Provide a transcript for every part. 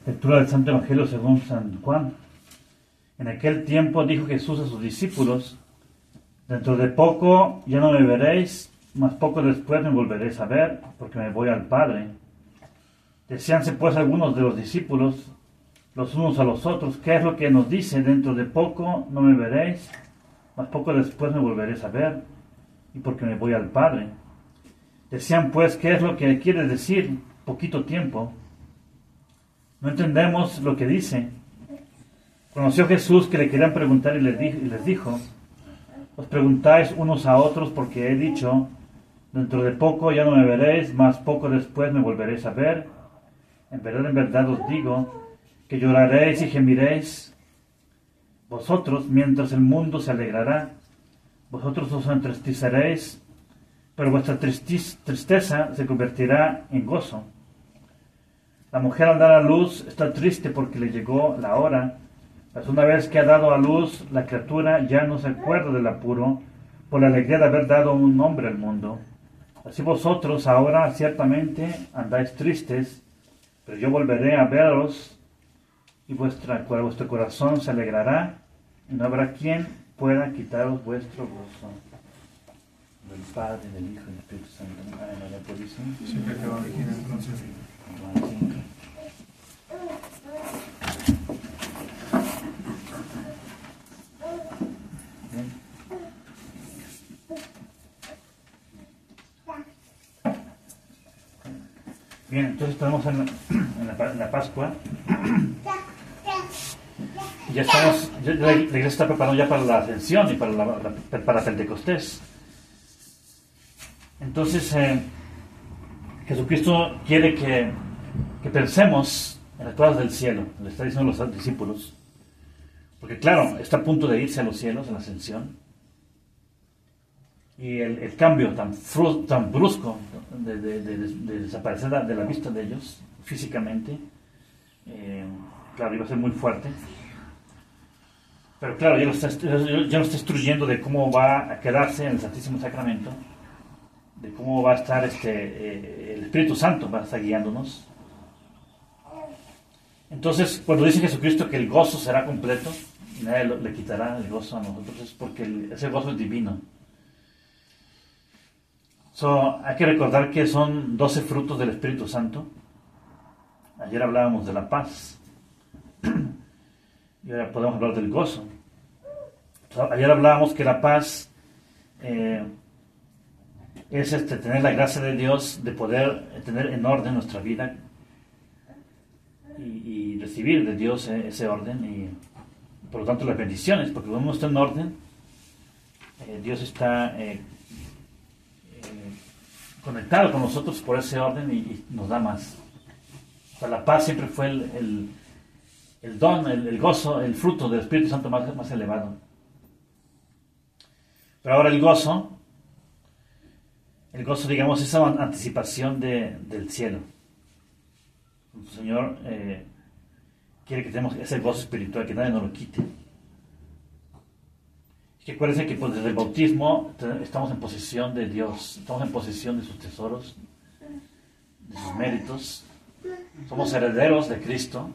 Lectura del Santo Evangelio según San Juan. En aquel tiempo dijo Jesús a sus discípulos: dentro de poco ya no me veréis, mas poco después me volveréis a ver, porque me voy al Padre. Decíanse pues algunos de los discípulos los unos a los otros: ¿qué es lo que nos dice? Dentro de poco no me veréis, mas poco después me volveréis a ver, y porque me voy al Padre. Decían pues: ¿qué es lo que quiere decir poquito tiempo? No entendemos lo que dice. Conoció Jesús que le querían preguntar y les dijo: os preguntáis unos a otros porque he dicho: dentro de poco ya no me veréis, mas poco después me volveréis a ver. En verdad os digo que lloraréis y gemiréis vosotros, mientras el mundo se alegrará. Vosotros os entristeceréis, pero vuestra tristeza se convertirá en gozo. La mujer al dar a luz está triste porque le llegó la hora, mas una vez que ha dado a luz, la criatura ya no se acuerda del apuro por la alegría de haber dado un hombre al mundo. Así vosotros ahora ciertamente andáis tristes, pero yo volveré a veros y vuestro corazón se alegrará, y no habrá quien pueda quitaros vuestro gozo. Del Padre, del Hijo y del Espíritu Santo. Amén. La bendición. Siempre que va origen entonces. Bien, entonces estamos en la Pascua. Ya estamos, la iglesia está preparando ya para la Ascensión y para Pentecostés. Entonces, Jesucristo quiere que pensemos en las cosas del cielo, le está diciendo a los discípulos. Porque claro, está a punto de irse a los cielos, a la Ascensión. Y el cambio tan brusco de desaparecer de la vista de ellos físicamente, claro, iba a ser muy fuerte. Pero claro, ya lo está instruyendo de cómo va a quedarse en el Santísimo Sacramento, de cómo va a estar el Espíritu Santo, va a estar guiándonos. Entonces, cuando dice Jesucristo que el gozo será completo, nadie le quitará el gozo a nosotros, es porque ese gozo es divino. Hay que recordar que son 12 frutos del Espíritu Santo. Ayer hablábamos de la paz. Y ahora podemos hablar del gozo. Ayer hablábamos que la paz es tener la gracia de Dios, de poder tener en orden nuestra vida y recibir de Dios ese orden y por lo tanto las bendiciones, porque cuando uno está en orden, Dios está conectado con nosotros por ese orden y nos da más. O sea, la paz siempre fue el don, el gozo, el fruto del Espíritu Santo más elevado. Pero ahora el gozo, digamos, es esa anticipación del cielo. El Señor quiere que tengamos ese gozo espiritual, que nadie nos lo quite. Y que acuérdense que pues, desde el bautismo estamos en posesión de Dios, estamos en posesión de sus tesoros, de sus méritos. Somos herederos de Cristo.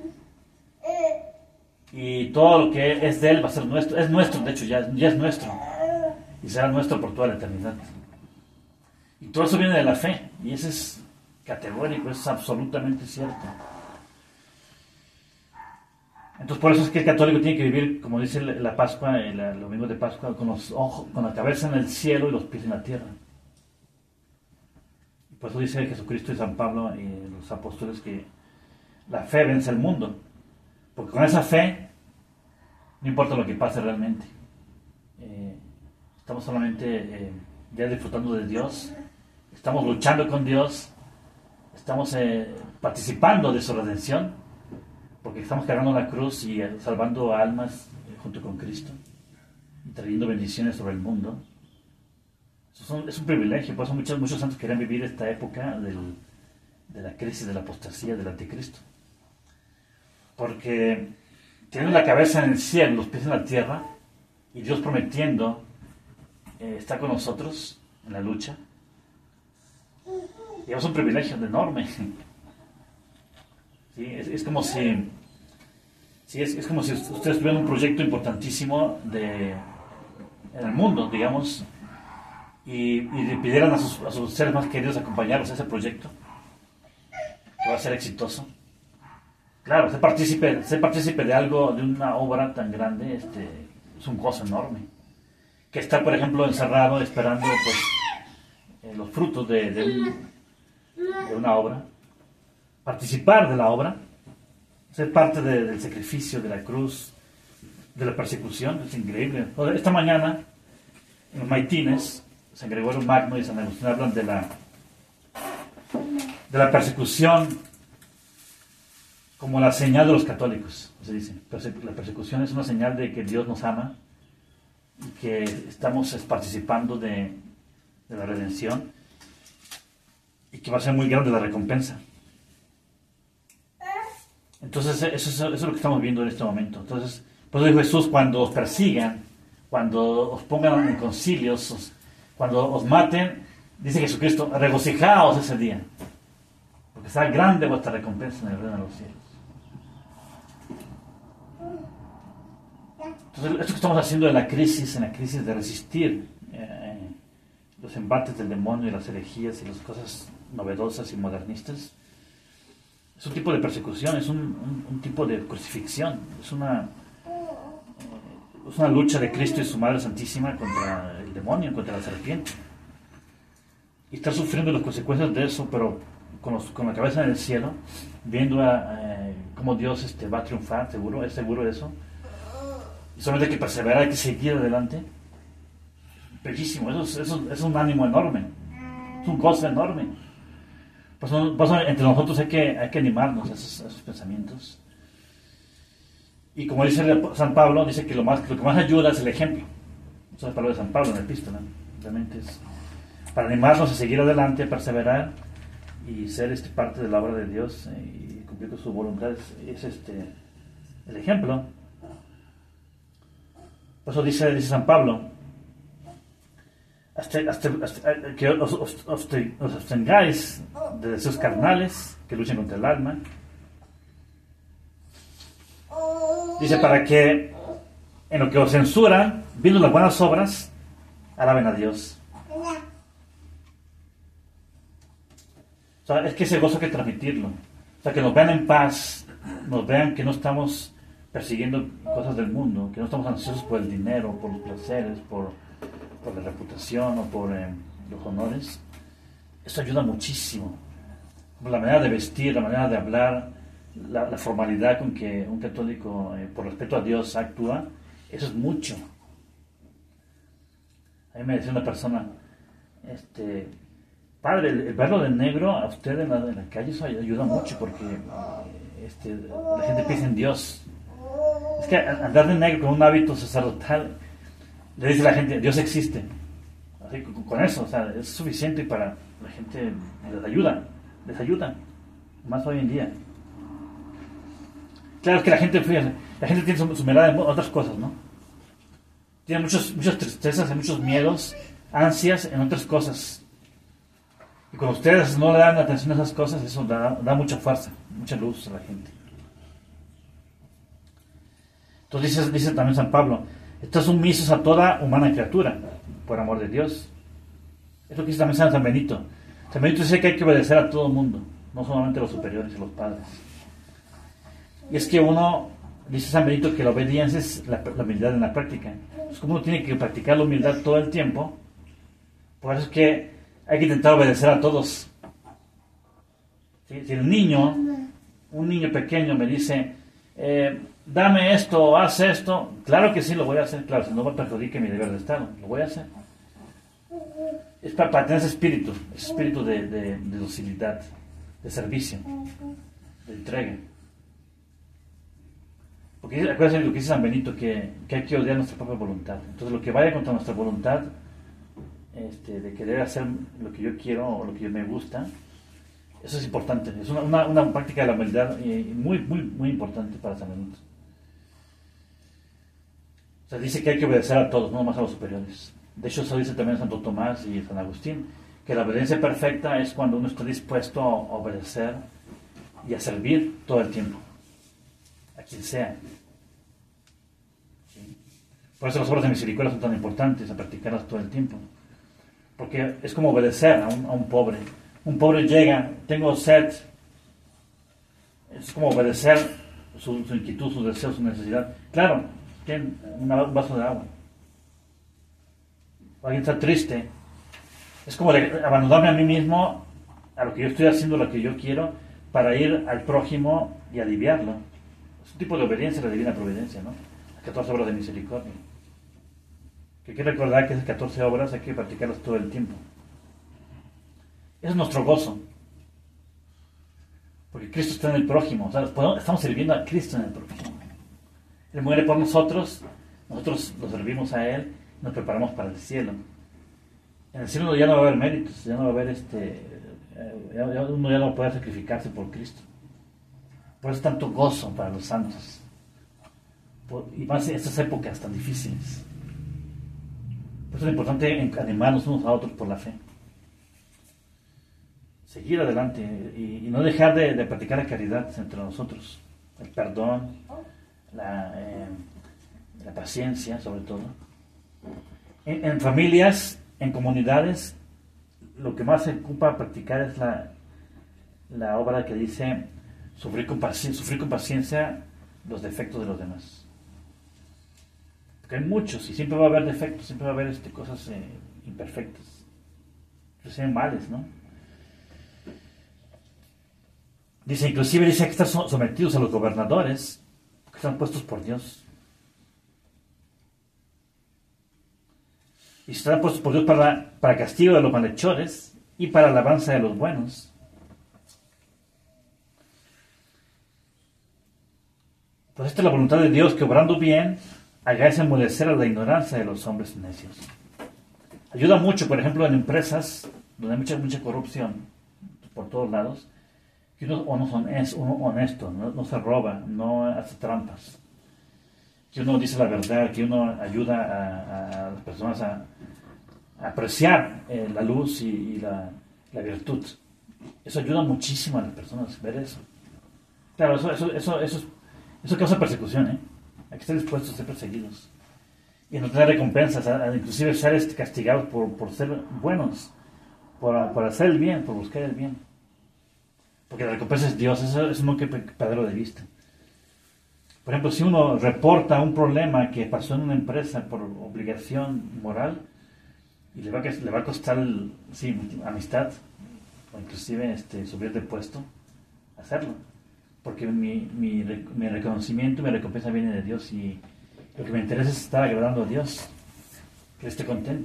Y todo lo que es de Él va a ser nuestro. Es nuestro, de hecho, ya es nuestro. Y será nuestro por toda la eternidad. Y todo eso viene de la fe. Y eso es categórico, es absolutamente cierto. Entonces por eso es que el católico tiene que vivir, como dice la Pascua, los domingos de Pascua, con los ojos, con la cabeza en el cielo y los pies en la tierra. Y por eso dice Jesucristo y San Pablo y los apóstoles que la fe vence al mundo. Porque con esa fe no importa lo que pase realmente. Estamos solamente ya disfrutando de Dios, estamos luchando con Dios, estamos participando de su redención, porque estamos cargando la cruz y salvando almas junto con Cristo y trayendo bendiciones sobre el mundo. Es un privilegio, por eso muchos santos querían vivir esta época de la crisis, de la apostasía, del anticristo. Porque teniendo la cabeza en el cielo, los pies en la tierra, y Dios prometiendo estar con nosotros en la lucha, y es un privilegio enorme. ¿sí? Es como si, sí, es como si ustedes tuvieran un proyecto importantísimo en el mundo, digamos, y le pidieran a sus seres más queridos acompañarlos a ese proyecto, que va a ser exitoso. Claro, ser partícipe de algo, de una obra tan grande, es un gozo enorme. Que estar, por ejemplo, encerrado esperando pues, los frutos de una obra, participar de la obra, ser parte del sacrificio, de la cruz, de la persecución, es increíble. Esta mañana, en los maitines, San Gregorio Magno y San Agustín hablan de la persecución como la señal de los católicos, se dice. La persecución es una señal de que Dios nos ama y que estamos participando de la redención y que va a ser muy grande la recompensa. Entonces, eso es lo que estamos viendo en este momento. Entonces, por eso dijo Jesús, cuando os persigan, cuando os pongan en concilios, cuando os maten, dice Jesucristo, regocijaos ese día, porque será grande vuestra recompensa en el reino de los cielos. Entonces, esto que estamos haciendo en la crisis de resistir los embates del demonio y las herejías y las cosas novedosas y modernistas, es un tipo de persecución, es un tipo de crucifixión, es una lucha de Cristo y su Madre Santísima contra el demonio, contra la serpiente. Y estar sufriendo las consecuencias de eso, pero con la cabeza en el cielo, viendo cómo Dios va a triunfar, es seguro de eso. Y solamente hay que perseverar, hay que seguir adelante. Bellísimo, eso es un ánimo enorme, es un gozo enorme. Por eso entre nosotros hay que animarnos a esos pensamientos. Y como dice San Pablo, dice que lo que más ayuda es el ejemplo. Eso es la palabra de San Pablo en la epístola. Realmente es para animarnos a seguir adelante, a perseverar y ser parte de la obra de Dios y cumplir con su voluntad. Es el ejemplo. Por eso dice San Pablo, que os abstengáis de deseos carnales que luchan contra el alma. Dice, para que en lo que os censuran, viendo las buenas obras, alaben a Dios. O sea, es que ese gozo hay que transmitirlo. O sea, que nos vean en paz, nos vean que no estamos persiguiendo cosas del mundo, que no estamos ansiosos por el dinero, por los placeres, por la reputación o por los honores. Eso ayuda muchísimo. La manera de vestir, la manera de hablar, la formalidad con que un católico, por respeto a Dios, actúa, eso es mucho. A mí me decía una persona, padre, el verlo de negro a usted en la calle, eso ayuda mucho porque la gente piensa en Dios. Es que andar de negro con un hábito sacerdotal, le dice a la gente, Dios existe. Así, con eso, o sea, es suficiente para la gente, les ayuda, más hoy en día. Claro, es que la gente tiene su mirada en otras cosas, ¿no? Tiene muchas tristezas y muchos miedos, ansias en otras cosas. Y cuando ustedes no le dan atención a esas cosas, eso da mucha fuerza, mucha luz a la gente. Entonces dice también San Pablo, estás sumisos a toda humana criatura, por amor de Dios. Es lo que dice también San Benito. San Benito dice que hay que obedecer a todo el mundo, no solamente a los superiores y a los padres. Y es que dice San Benito que la obediencia es la humildad en la práctica. Es como uno tiene que practicar la humildad todo el tiempo, por eso es que hay que intentar obedecer a todos. ¿Sí? Si un niño pequeño me dice, dame esto, haz esto, claro que sí lo voy a hacer, claro, si no me perjudique mi deber de Estado, lo voy a hacer. Es para tener ese espíritu de docilidad, de servicio, de entrega. Porque acuérdense de lo que dice San Benito, que hay que odiar nuestra propia voluntad. Entonces lo que vaya contra nuestra voluntad, de querer hacer lo que yo quiero o lo que me gusta, eso es importante. Es una práctica de la humildad muy, muy, muy importante para San Benito. O sea, dice que hay que obedecer a todos, no nomás a los superiores. De hecho, eso dice también Santo Tomás y San Agustín, que la obediencia perfecta es cuando uno está dispuesto a obedecer y a servir todo el tiempo, a quien sea. ¿Sí? Por eso las obras de misericordia son tan importantes, a practicarlas todo el tiempo. Porque es como obedecer a un pobre. Un pobre llega, tengo sed. Es como obedecer su inquietud, su deseo, su necesidad. Claro, tiene un vaso de agua. Alguien está triste. Es como abandonarme a mí mismo, a lo que yo estoy haciendo, lo que yo quiero, para ir al prójimo y aliviarlo. Es un tipo de obediencia a la divina providencia, ¿no? Las 14 obras de misericordia. Que hay que recordar que esas 14 obras hay que practicarlas todo el tiempo. Ese es nuestro gozo. Porque Cristo está en el prójimo. O sea, estamos sirviendo a Cristo en el prójimo. Él muere por nosotros lo servimos a Él y nos preparamos para el cielo. En el cielo ya no va a haber méritos, ya no va a haber uno ya no puede sacrificarse por Cristo. Por eso es tanto gozo para los santos. Y más en estas épocas tan difíciles. Por eso es importante animarnos unos a otros por la fe. Seguir adelante y no dejar de practicar la caridad entre nosotros. El perdón, la paciencia sobre todo. En familias, en comunidades, lo que más se ocupa practicar es la obra que dice sufrir con paciencia los defectos de los demás. Porque hay muchos y siempre va a haber defectos, siempre va a haber cosas imperfectas, inclusive males, ¿no? Inclusive dice que están sometidos a los gobernadores, que están puestos por Dios. Y están puestos por Dios para castigo de los malhechores y para alabanza de los buenos. Pues esta es la voluntad de Dios, que obrando bien, hagáis enmudecer a la ignorancia de los hombres necios. Ayuda mucho, por ejemplo, en empresas donde hay mucha corrupción por todos lados, que uno es honesto, no se roba, no hace trampas, que uno dice la verdad, que uno ayuda a las personas a apreciar la luz y la virtud. Eso ayuda muchísimo a las personas ver eso. Claro, eso causa persecución, ¿eh? Hay que estar dispuestos a ser perseguidos y no tener recompensas, inclusive ser castigados por ser buenos, por hacer el bien, por buscar el bien. Porque la recompensa es Dios, eso no hay que perderlo de vista. Por ejemplo, si uno reporta un problema que pasó en una empresa por obligación moral y le va a costar amistad o inclusive subir de puesto, hacerlo. Porque mi reconocimiento y mi recompensa viene de Dios y lo que me interesa es estar agradando a Dios, que Él esté contento.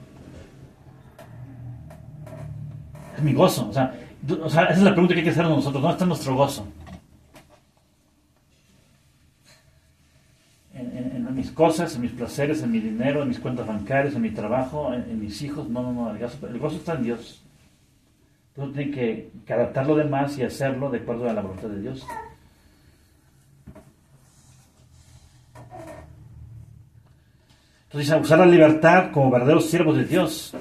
Es mi gozo, o sea, esa es la pregunta que hay que hacer nosotros. ¿Dónde está nuestro gozo? En mis cosas, en mis placeres, en mi dinero, en mis cuentas bancarias, en mi trabajo, en mis hijos. No, el gozo está en Dios. Uno tiene que adaptar lo demás y hacerlo de acuerdo a la voluntad de Dios. Entonces, usar la libertad como verdaderos siervos de Dios.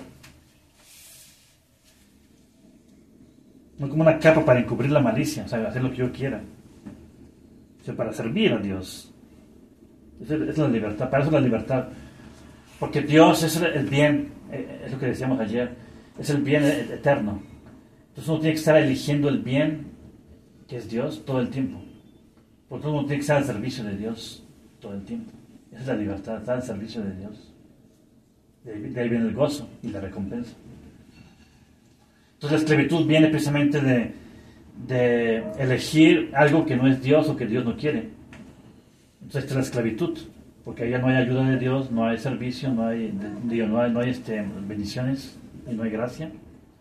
No como una capa para encubrir la malicia, o sea, hacer lo que yo quiera. O sea, para servir a Dios. Esa es la libertad, para eso es la libertad. Porque Dios es el bien, es lo que decíamos ayer, es el bien eterno. Entonces uno tiene que estar eligiendo el bien, que es Dios, todo el tiempo. Por tanto uno tiene que estar al servicio de Dios todo el tiempo. Esa es la libertad, estar al servicio de Dios. De ahí viene el gozo y la recompensa. Entonces la esclavitud viene precisamente de elegir algo que no es Dios o que Dios no quiere. Entonces esta es la esclavitud, porque allá no hay ayuda de Dios, no hay servicio, no hay bendiciones y no hay gracia.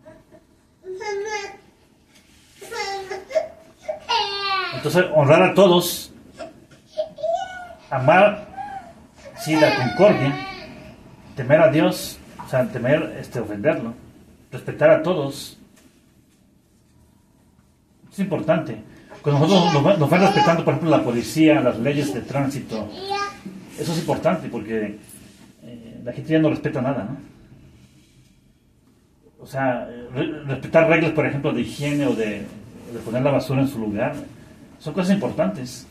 Entonces honrar a todos, amar la concordia, temer a Dios, o sea, temer ofenderlo, respetar a todos. Es importante. Cuando nosotros nos van respetando, por ejemplo, la policía, las leyes de tránsito, eso es importante porque la gente ya no respeta nada, ¿no? O sea, respetar reglas, por ejemplo, de higiene o de de poner la basura en su lugar. Son cosas importantes.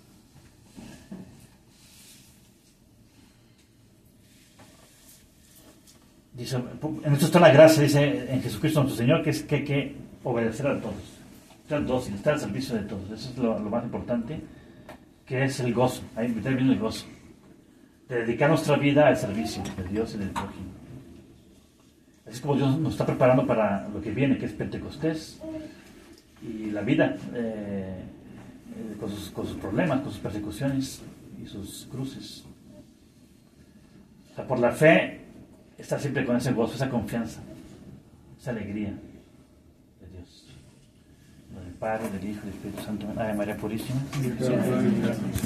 Dice, en esto está la gracia, dice en Jesucristo nuestro Señor, que es que hay que obedecer a todos, estar dócil, estar al servicio de todos. Eso es lo más importante, que es el gozo. Ahí viene el gozo, de dedicar nuestra vida al servicio de Dios y del prójimo. Así es como Dios nos está preparando para lo que viene, que es Pentecostés y la vida, con sus problemas, con sus persecuciones y sus cruces. O sea, por la fe, estar siempre con ese gozo, esa confianza, esa alegría de Dios. Del Padre, del Hijo y del Espíritu Santo. Ave María Purísima.